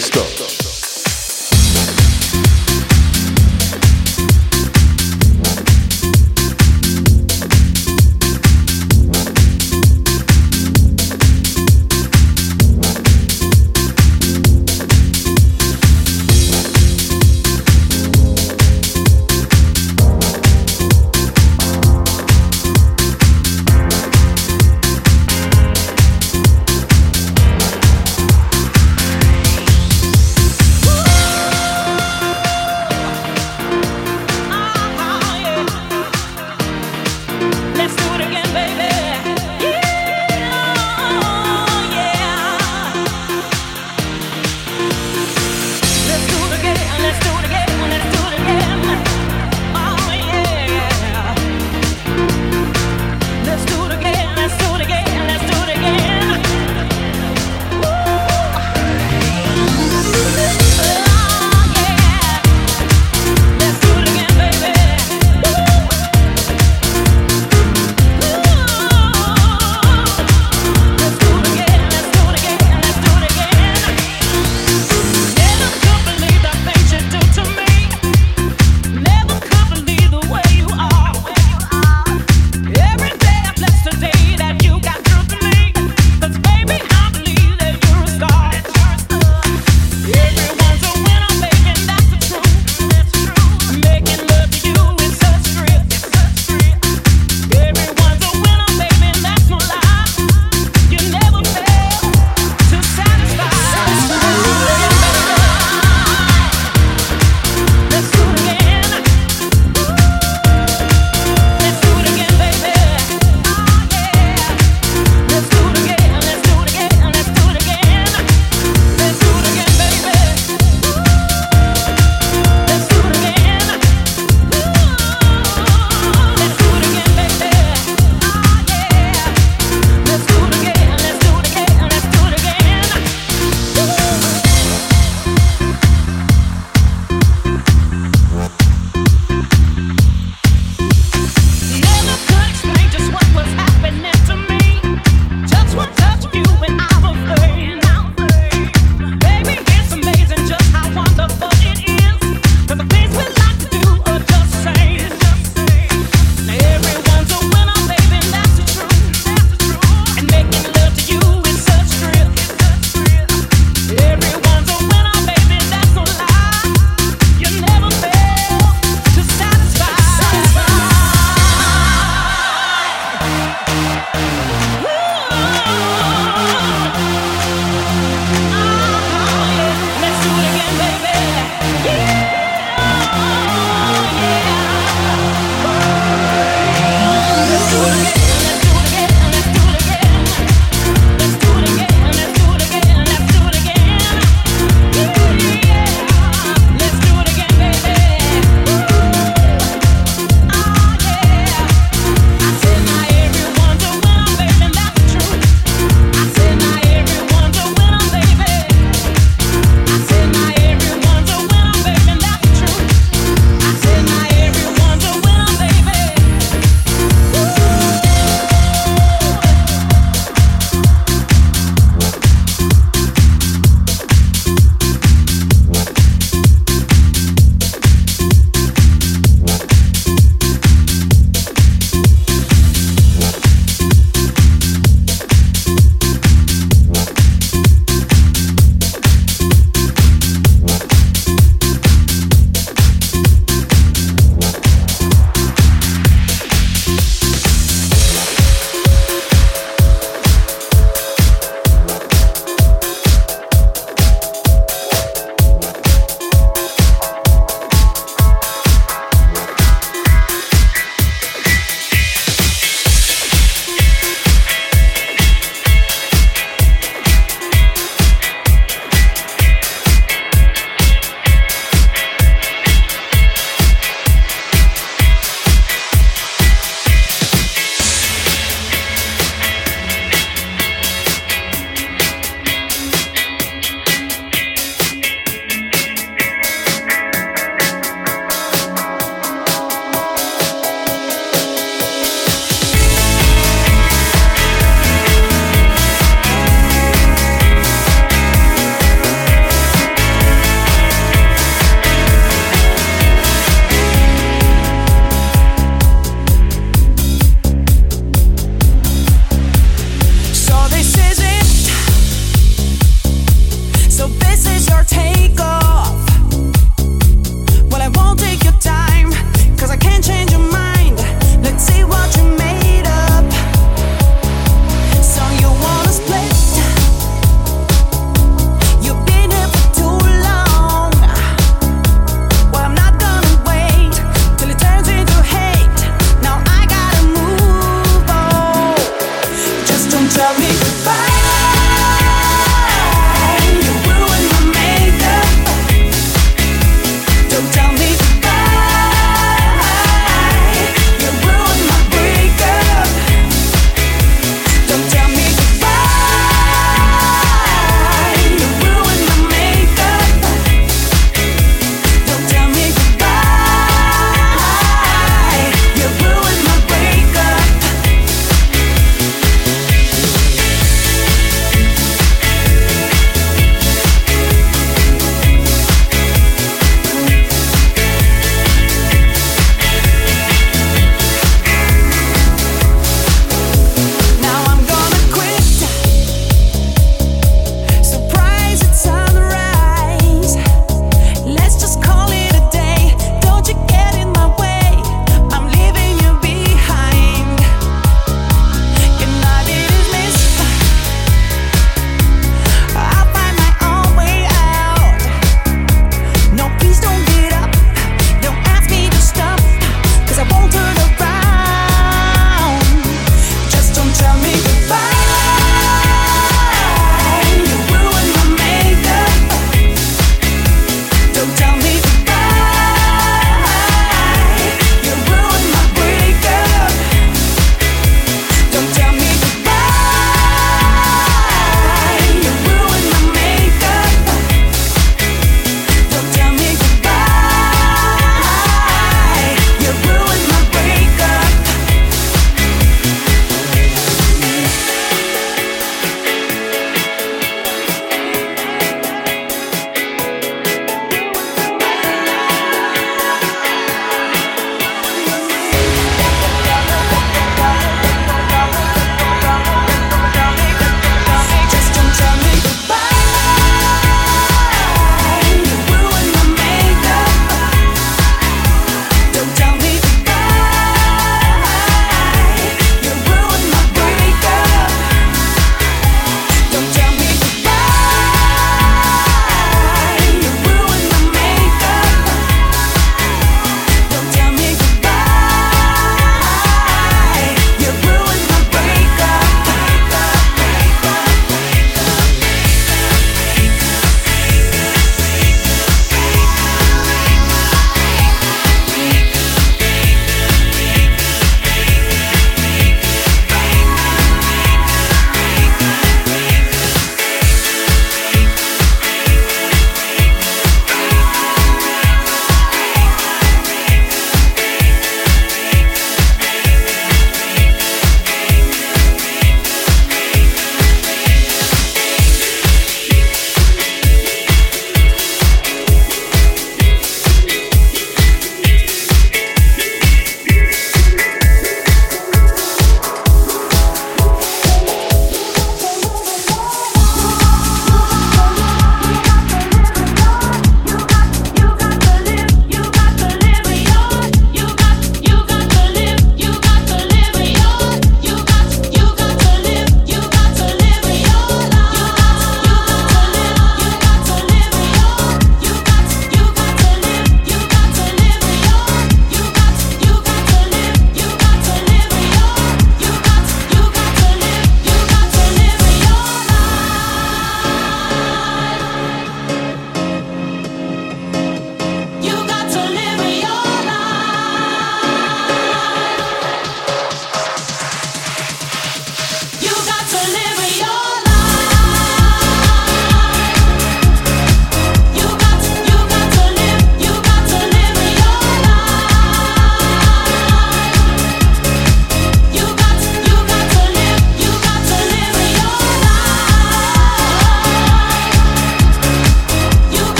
stuff.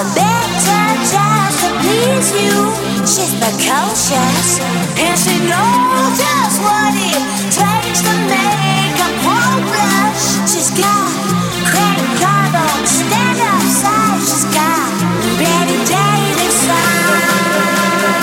the better just to please you. She's precocious, and she knows just what it takes to make a pro blush. She's got credit card on stand-up side. She's got ready dating sign.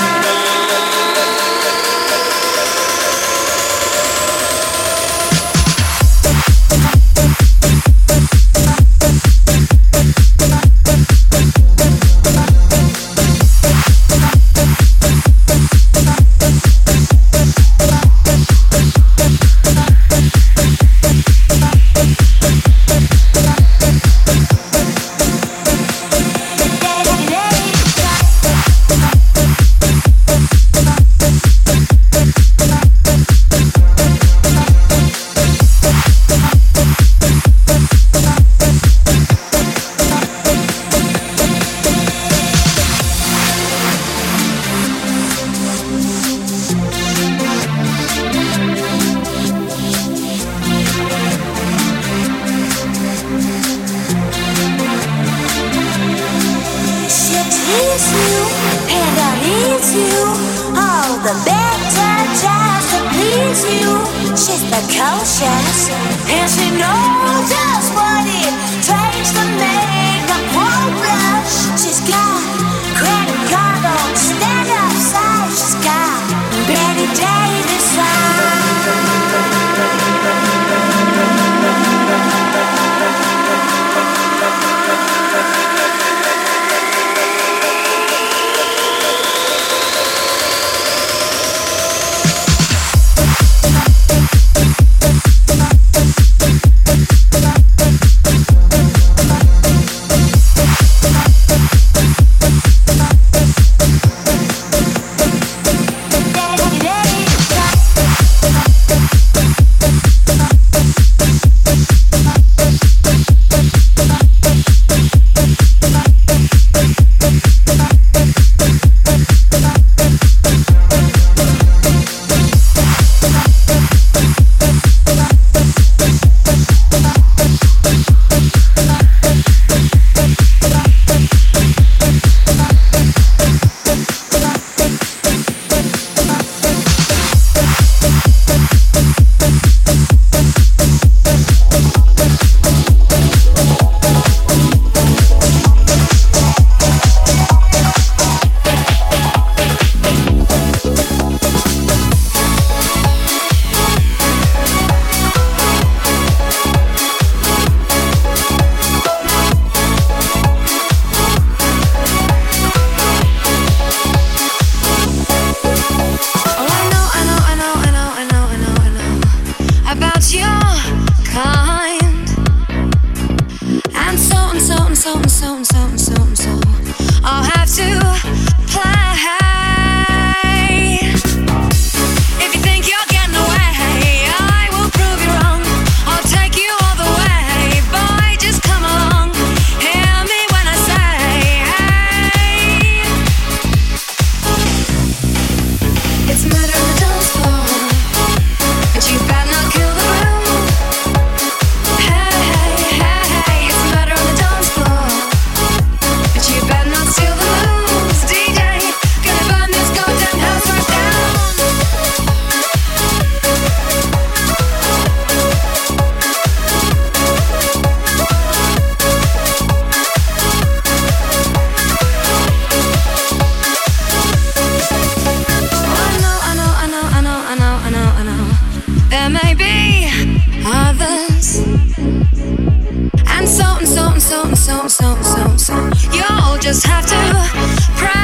You'll just have to pray.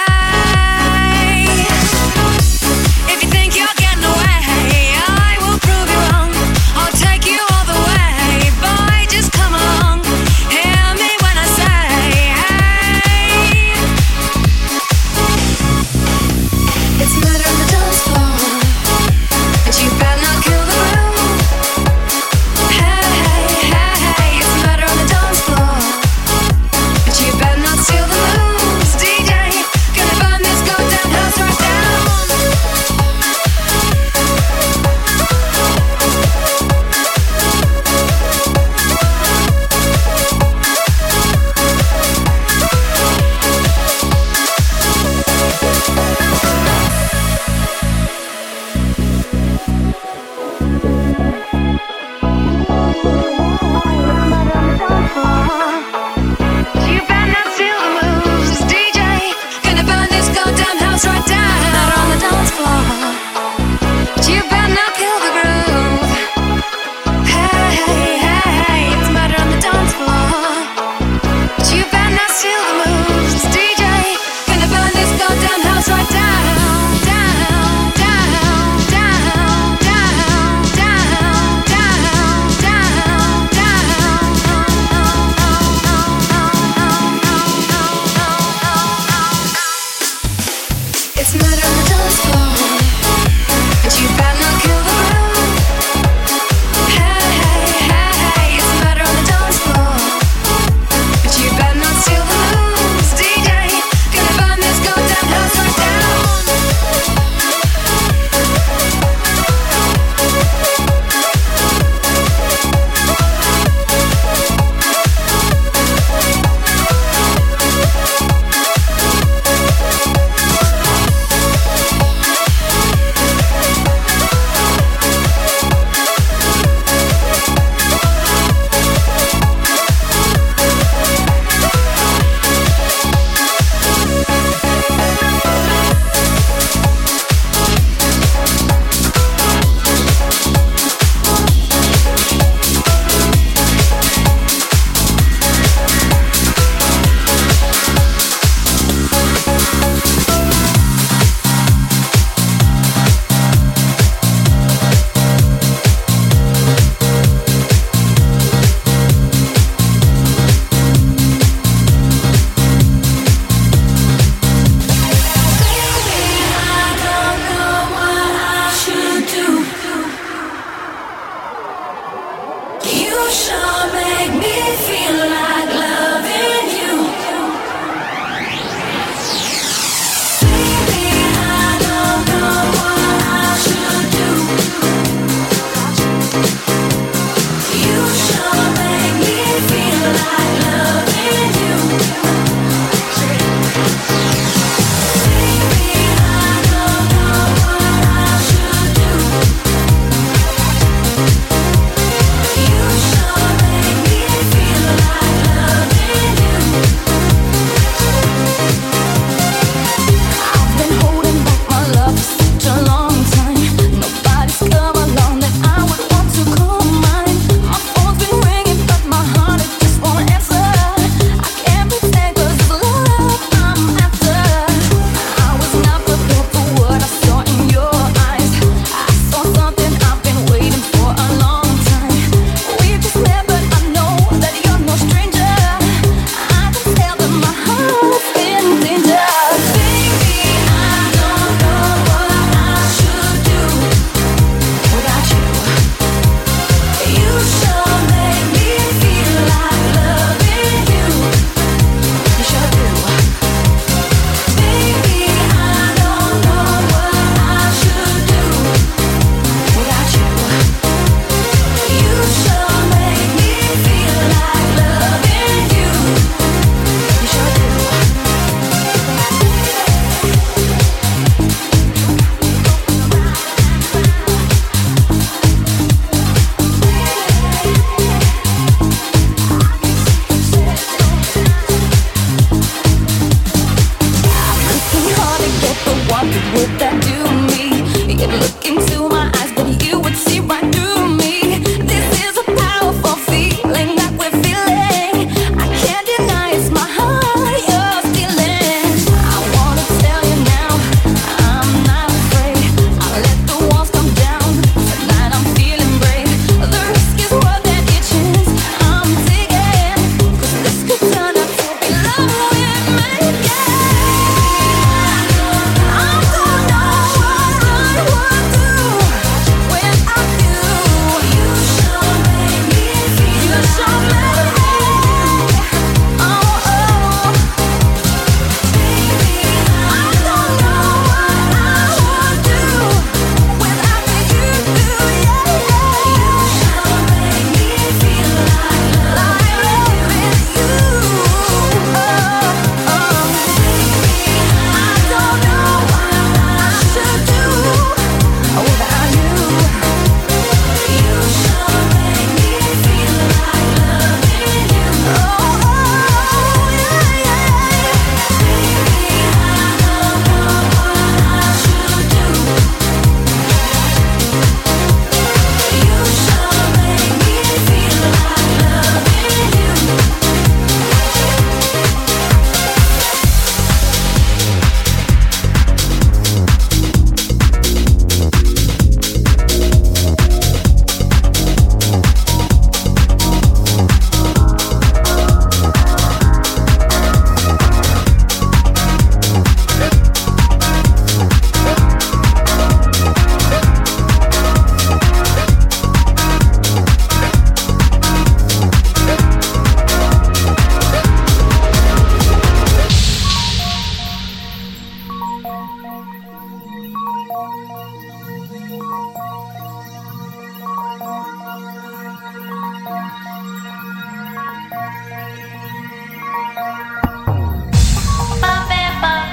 If you think you're getting away, I will prove you wrong. I'll take you all the way. Boy, just come along. Hear me when I say, hey. It's murder on the dance floor, and you better not kill the groove. Hey, hey, hey, hey. It's murder on the dance floor, but you better not steal the moves.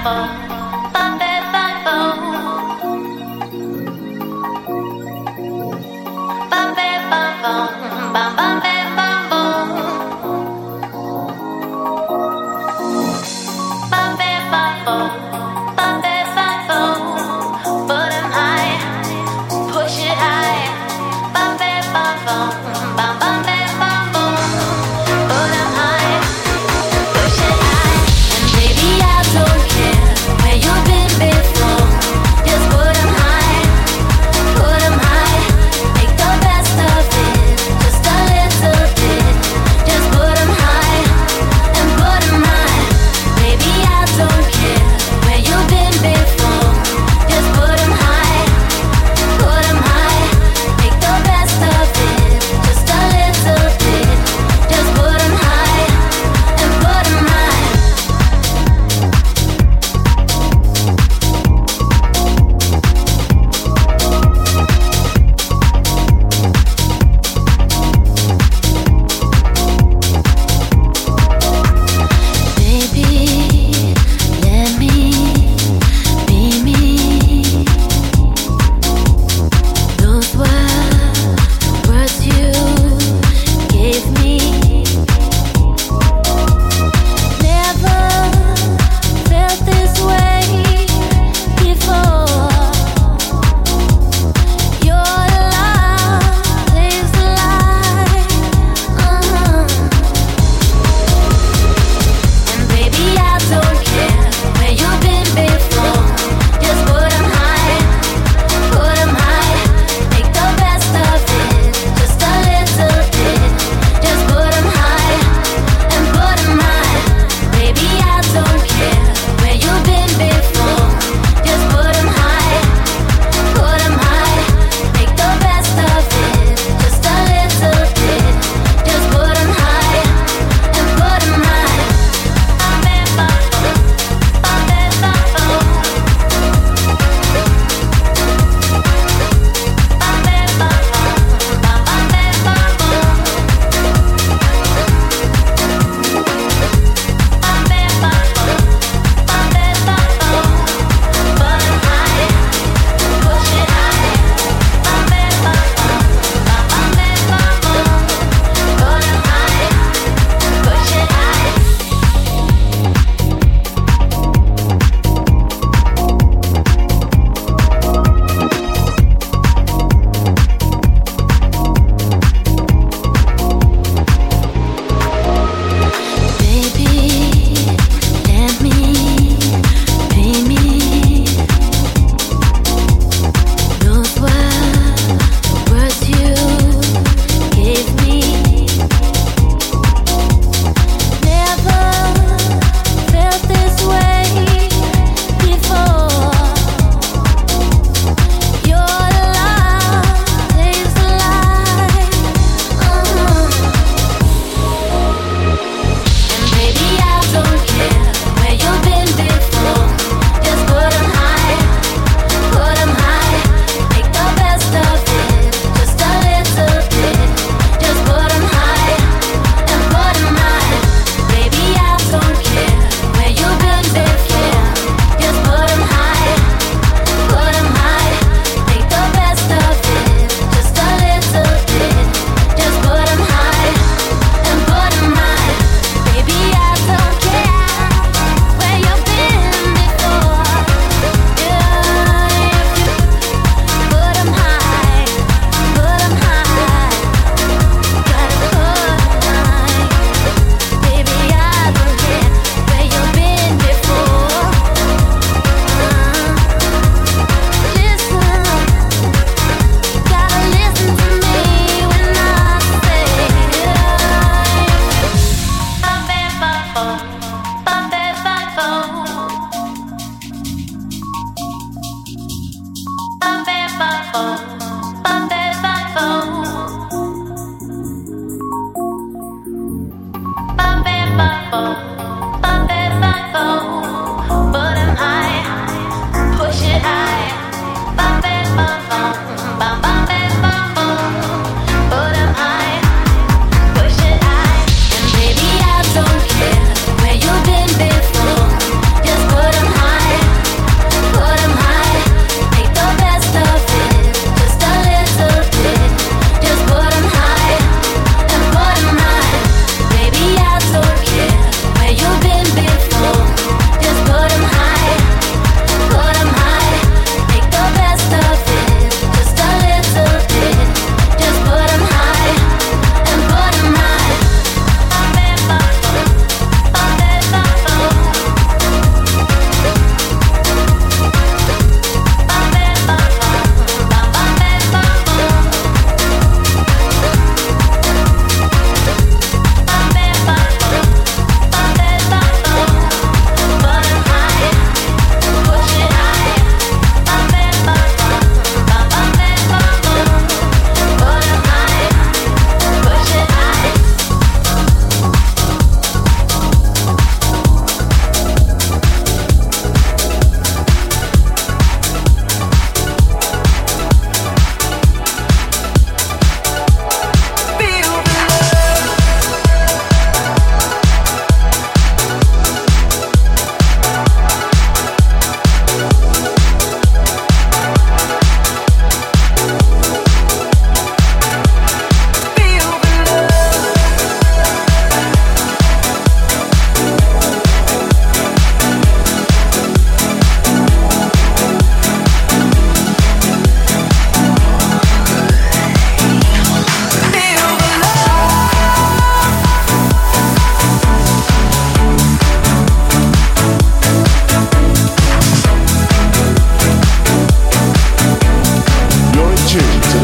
Where you've been before, just put 'em high.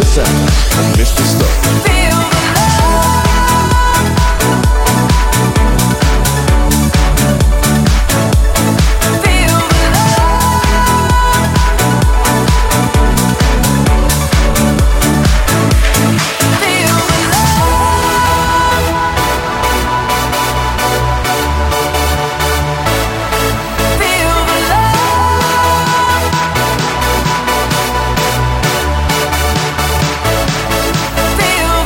sound of Mr. Stone. Feel the love. Feel the love. Feel the love. Feel the love. Feel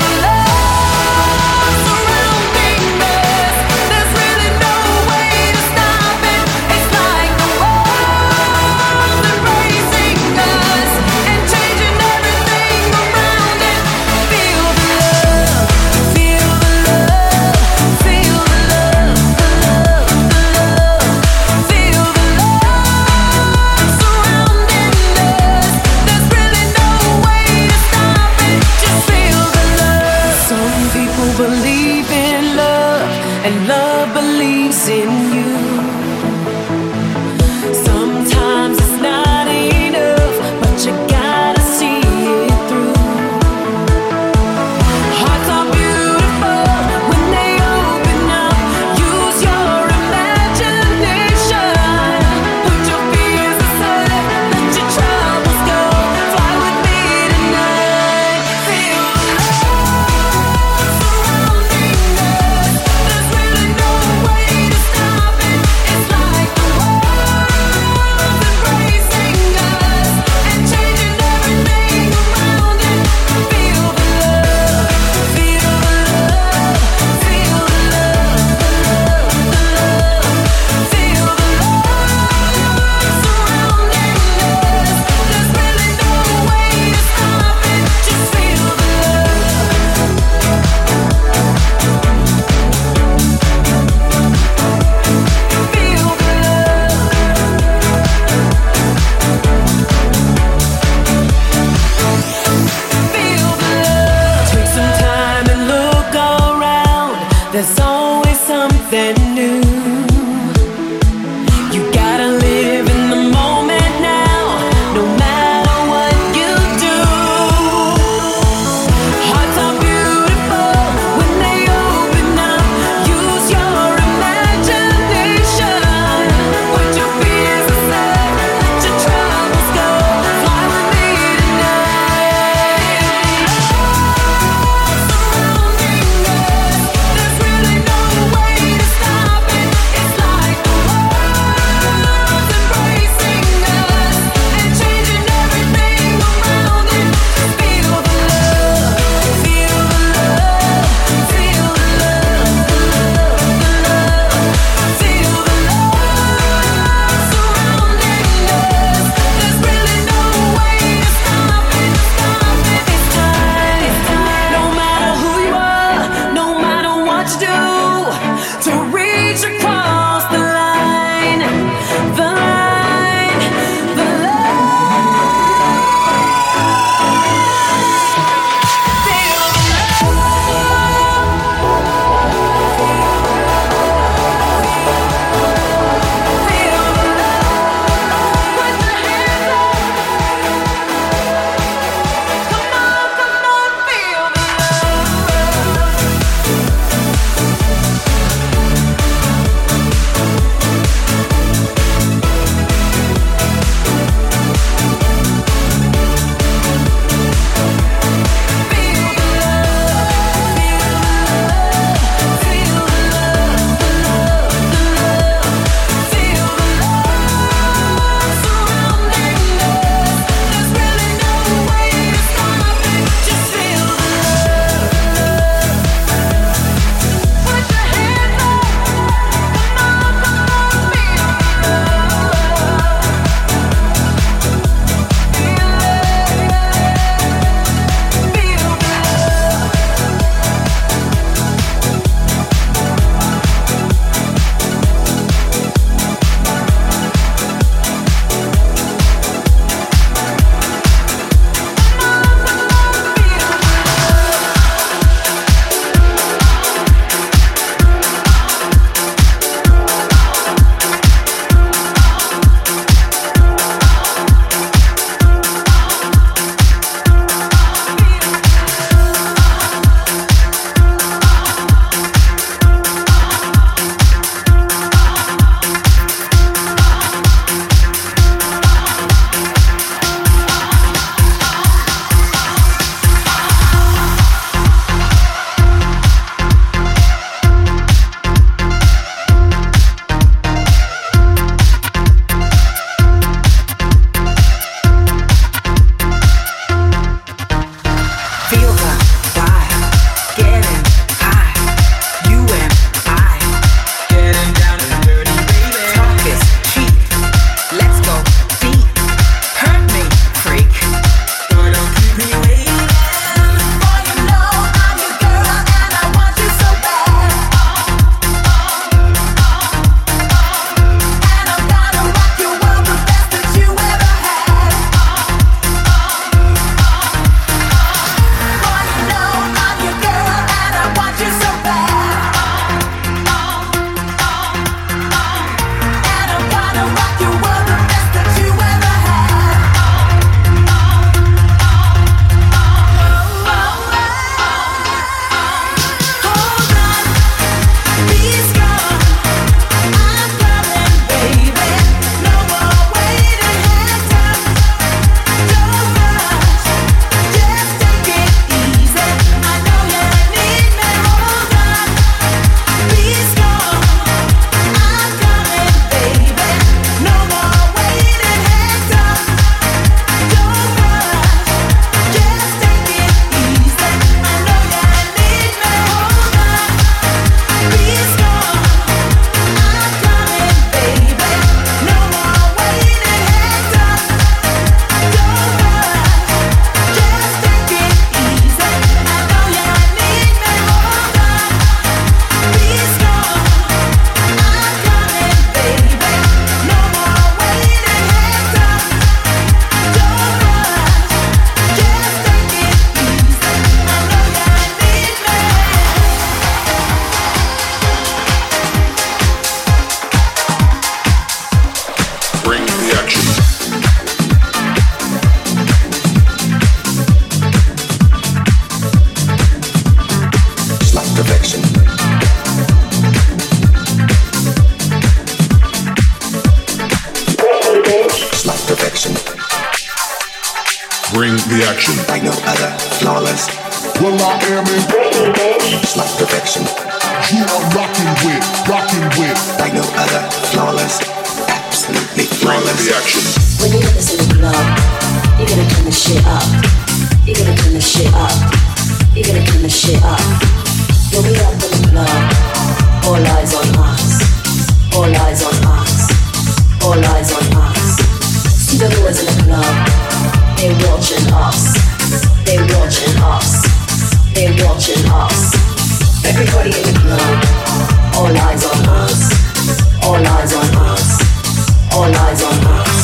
the action. like no other, flawless. Well, I am in. Britney, bitch. It's like perfection, You are rocking with. like no other, flawless. Absolutely Bring flawless. the action. When you get this in the club, you're gonna turn the shit up. You're gonna turn the shit up. You're gonna turn the shit up. When we up in the club, all eyes on us. All eyes on us. All eyes on us. See the boys in the club, they watching us. They watching us. They watching us. Everybody in the club, all eyes on us. All eyes on us. All eyes on us.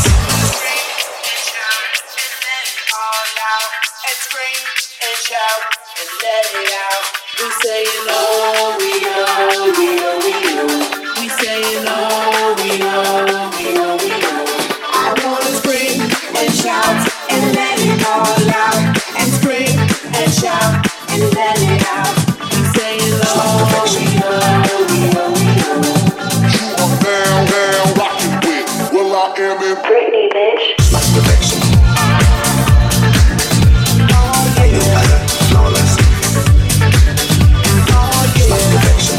We saying oh, we know, we know, we know. We saying oh, we know, we know, we know. I wanna scream and shout and let it all out. And scream and shout and let it out. We saying oh, we know, we know, we know. You are now rocking with. Well, I am in. Britney, bitch. Like perfection, like no other, flawless. Like perfection,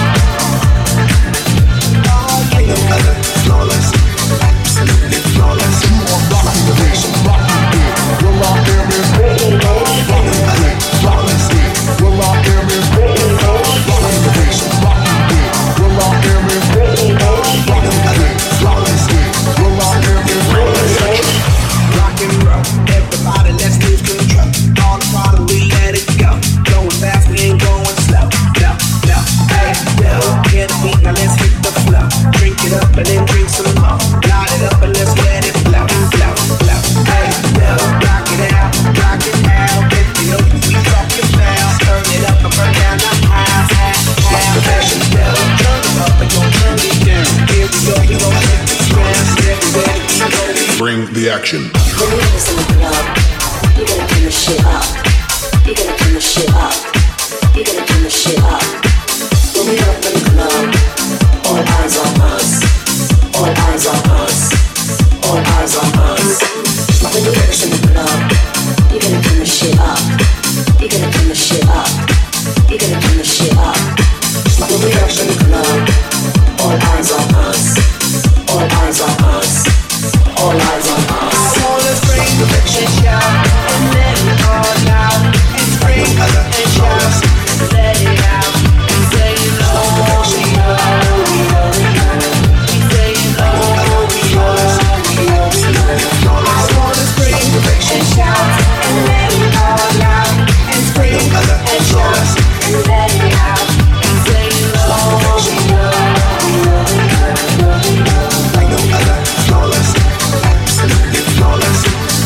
like no other, flawless. Absolutely flawless. You are rocking with. Well, I am in. Britney, bitch. Like no other, flawless. Well, I am in. Britney, bitch. Rocking with. Well, I am in. Britney, bitch. Like no other, flawless. Well, I am in. Rock and roll, everybody, let's lose control. All the problem, we let it go. Going fast, we ain't going slow. No, no, hey, no, get a beat, now let's hit the flow. Drink it up and then drink some more. Light it up and let's let it flow, flow, flow. Hey, no, rock it out, if you know we talking fast. Turn it up and burn down the house. Hey, no, turn it up and don't turn it down. Here we go, you gon' hit the stress. Everybody, we go. Bring the action. When you get this in the club, you're gonna turn the shit up. You're gonna turn the shit up. You're gonna turn the shit up. When we up in the club, all eyes on us. All eyes on us. All eyes on us. When you get this in the club, you're gonna turn the shit up. You're gonna turn the shit up. You're gonna turn the shit up. When we up in the club, all eyes on us. All eyes on us. All eyes on us. I wanna scream and shout and let it all out. And scream and shout and let it out. We saying oh, we know, we know, we know. We saying oh, we know, we know, we know. I wanna scream and shout and let it all out. And scream and shout and let it out. We saying oh, we know, we know, we know, we know. Like no other, flawless. Absolutely flawless.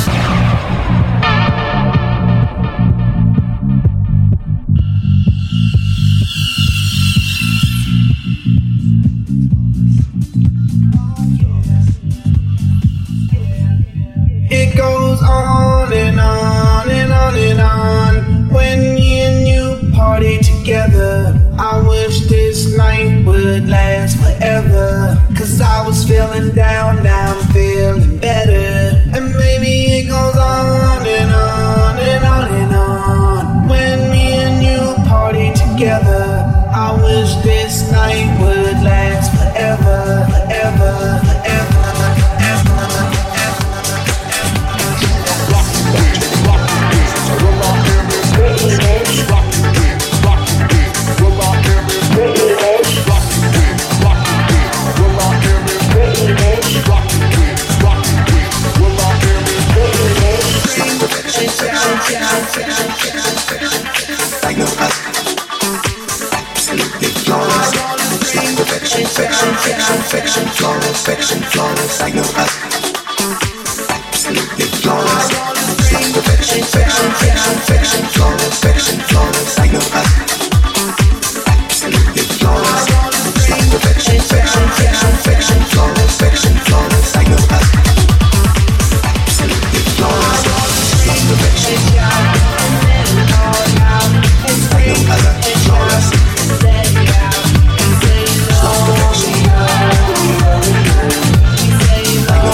It goes on and on and on and on. When me and you party together, I wish this night would last forever. Cause I was feeling down, now I'm feeling better. And maybe it goes on and on and on and on. When me and you party together, I wish this night would last forever, forever, forever. Britney, bitch. Britney, bitch. Britney, bitch. Like no other. Absolutely flawless. It's like perfection, flawless. Like no other. Absolutely flawless. It's like perfection, flawless. Like no other. Absolutely flawless. It's like perfection, flawless. Like no other. Absolutely flawless. It's like perfection. Like no other, flawless. Like no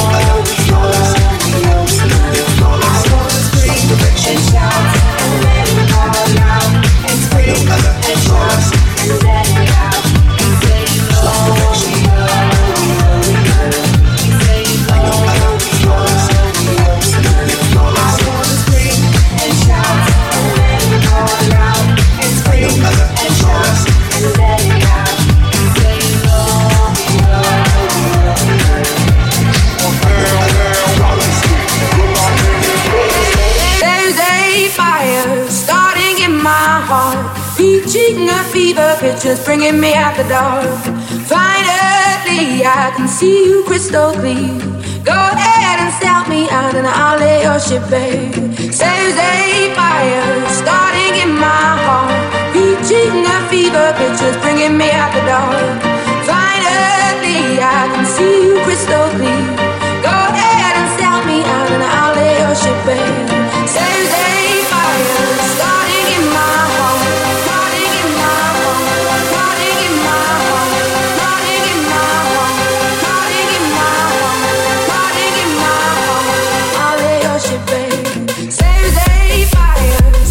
reaching a fever pitch, just bringing me out the dark. Finally, I can see you crystal clear. Go ahead and sell me out, and I'll lay your ship bare. There's a fire starting in my heart, reaching a fever pitch, just bringing me out the dark. Finally, I can see you crystal clear. Go ahead and sell me out, and I'll lay your ship bare. There's a fire starting in my heart, starting in my heart, starting in my heart, starting in my heart, starting in my heart, starting in my heart. I'll lay your ship bare. There's a fire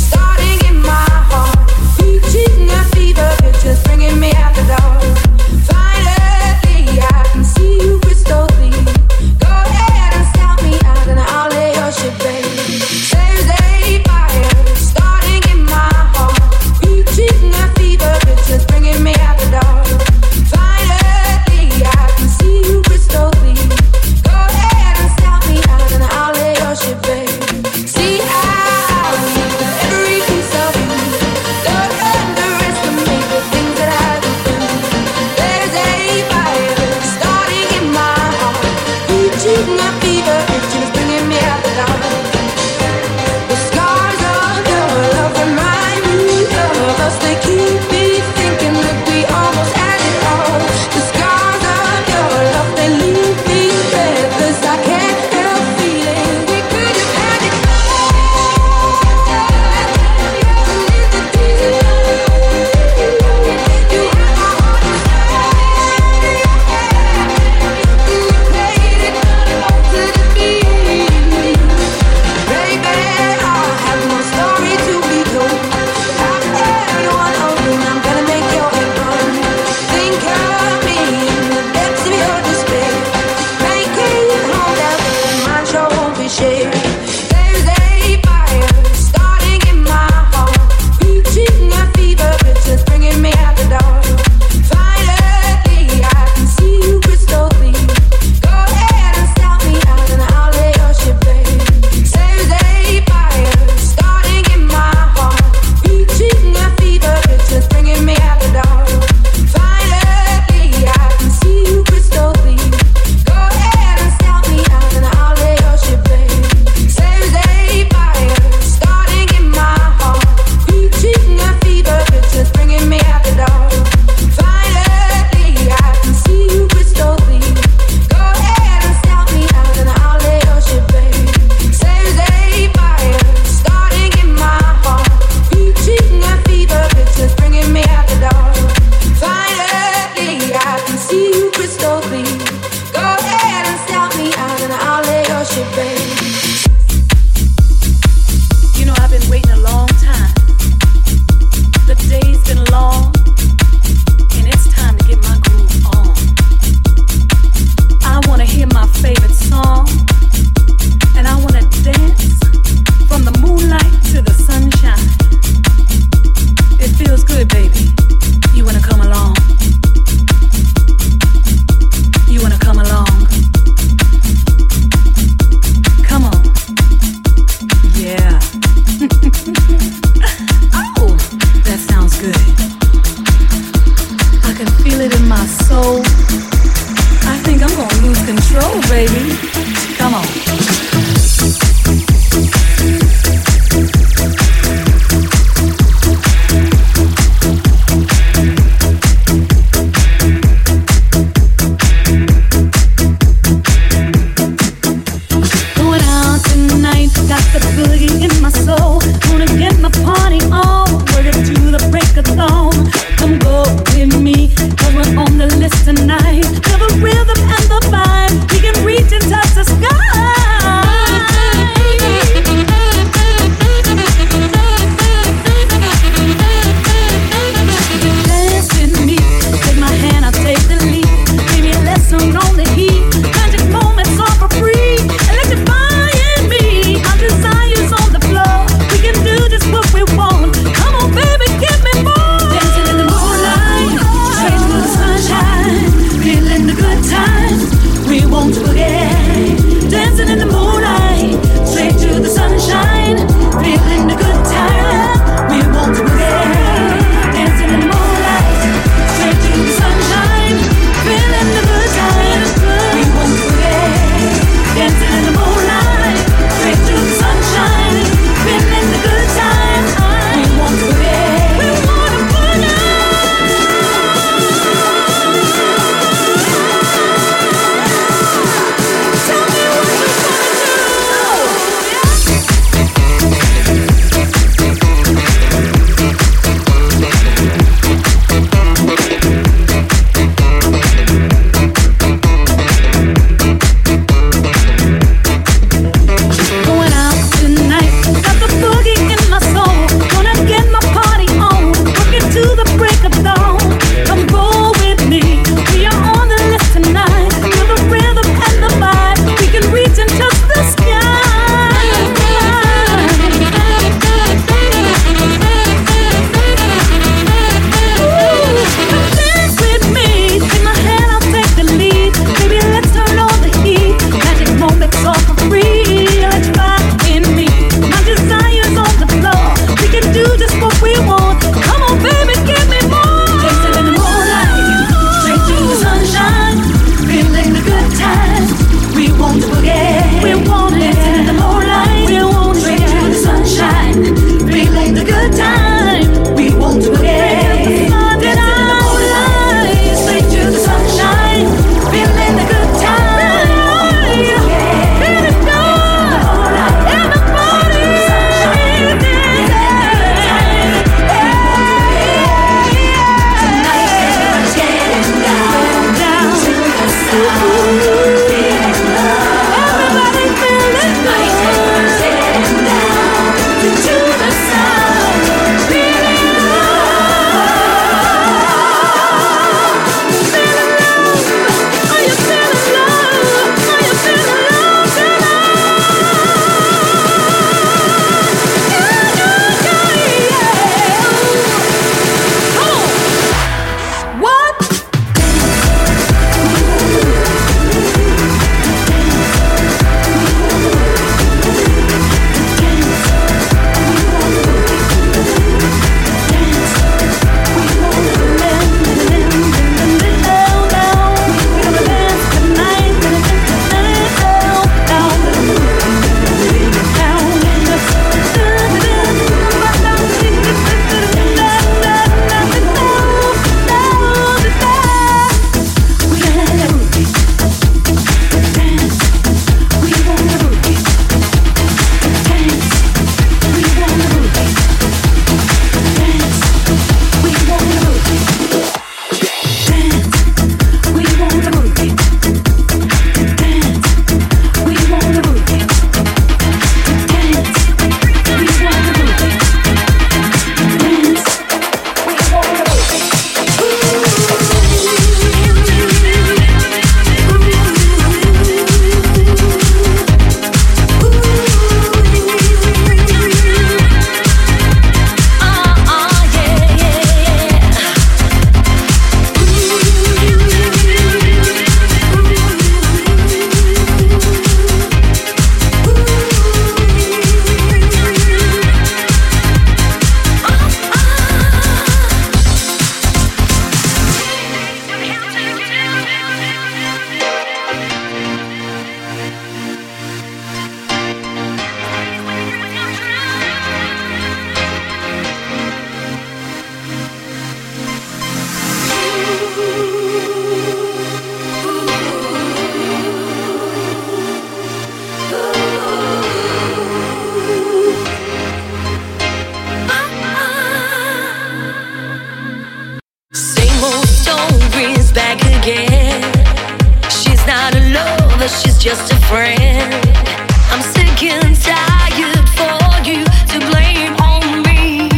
just a friend. I'm sick and tired for you to blame on me.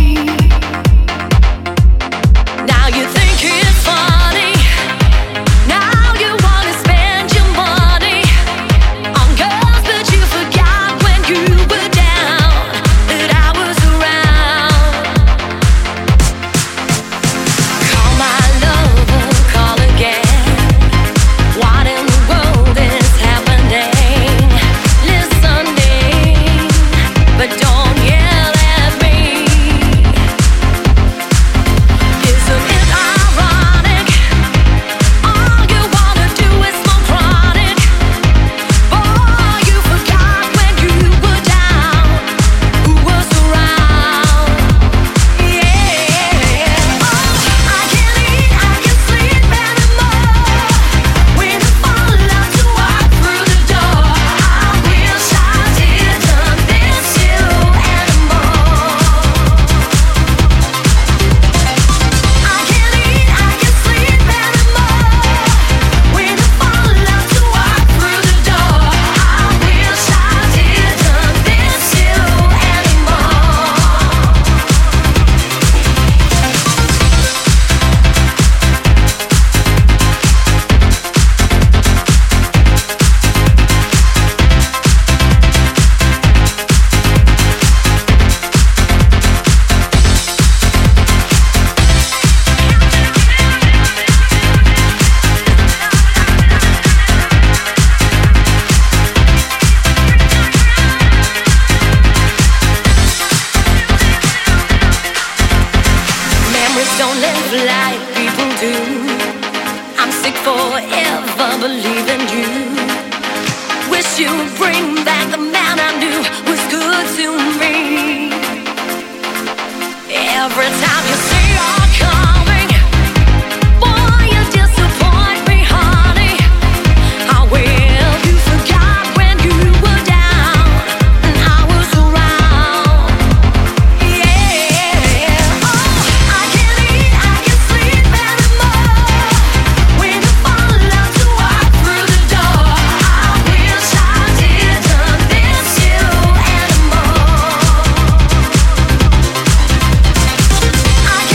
Now you think it's funny. Now you wanna spend your money on girls, but you forgot when you were down that I was around. Call my lover, call again. What in the world is happening? Listening, but don't yell at me. Isn't it ironic? All you wanna do is smoke chronic. Boy, you forgot when you were down who was around. Yeah. Oh, I can't eat, I can't sleep anymore. When I fall out to walk through the door, I wish I didn't miss you anymore. I can't eat, I can't sleep anymore. When I fall out to walk through the door, I wish I didn't miss you anymore. Memories don't live like people do. I'm sick forever believing you. Wish you would bring back the man I knew was good to me. Every time you say you're coming, boy, you disappoint me, honey. How well you forgot when you were down and I was around. Yeah. Oh, I can't eat, I can't sleep anymore. When I fall out to walk through the door, I wish I didn't miss you anymore. I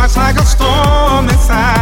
like a storm inside.